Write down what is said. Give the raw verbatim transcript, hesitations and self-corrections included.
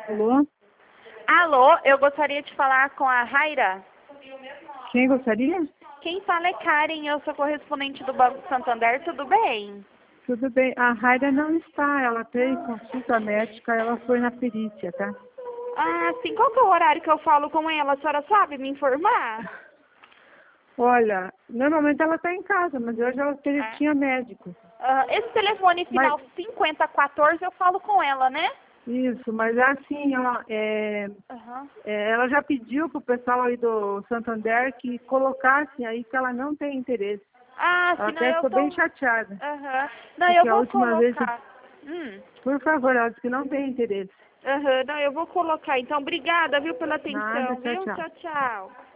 Alô? Alô, eu gostaria de falar com a Raira. Quem gostaria? Quem fala é Karen, eu sou correspondente do Banco Santander, tudo bem? Tudo bem. A Raira não está, ela teve consulta médica, ela foi na perícia, tá? Ah, sim, qual que é o horário que eu falo com ela? A senhora sabe me informar? Olha, normalmente ela está em casa, mas hoje ela teve, Ah. tinha médico. Ah, esse telefone Mas, final cinquenta quatorze eu falo com ela, né? isso, mas é assim, ela, é, Aham. é, ela já pediu para o pessoal aí do Santander que colocassem aí que ela não tem interesse. Ah, Ela senão até eu ficou tô... bem chateada. Aham. Não, eu Porque a vou última vez, colocar. Hum. por favor, ela disse que não tem interesse. Aham, não, eu vou colocar. Então, obrigada, viu, pela Nada, atenção, tchau, viu? tchau. Tchau, tchau.